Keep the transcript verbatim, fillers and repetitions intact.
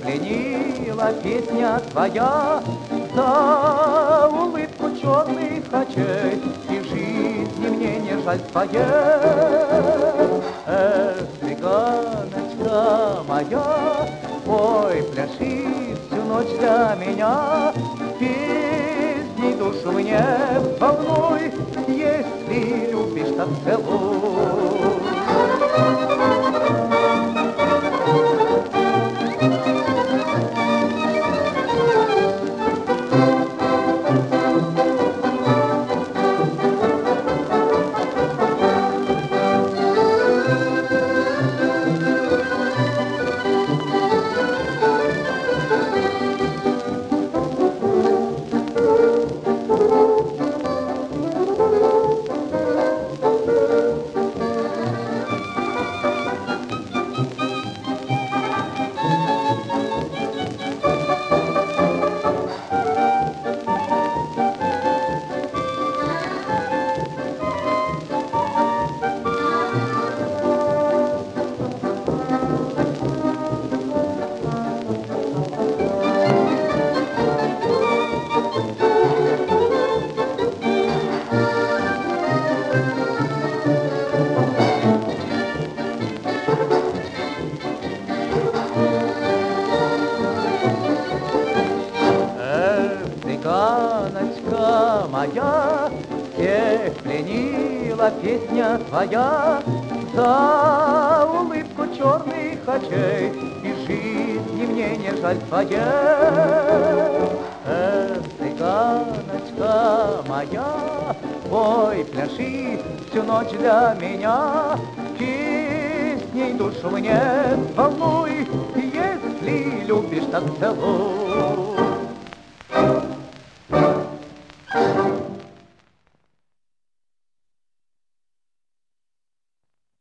пленила песня твоя, за улыбку черных очей, и жизни мне не жаль твоей. Эх, цыганочка моя, ой, пляши всю ночь для меня, песней душу мне волнуй, если любишь, так целуй. Цыганочка моя, всех пленила песня твоя, за улыбку черных очей, и жизни мне не жаль твоей. Эх, цыганочка моя, ой, пляши всю ночь для меня, песней душу мне волнуй, если любишь, так целуй.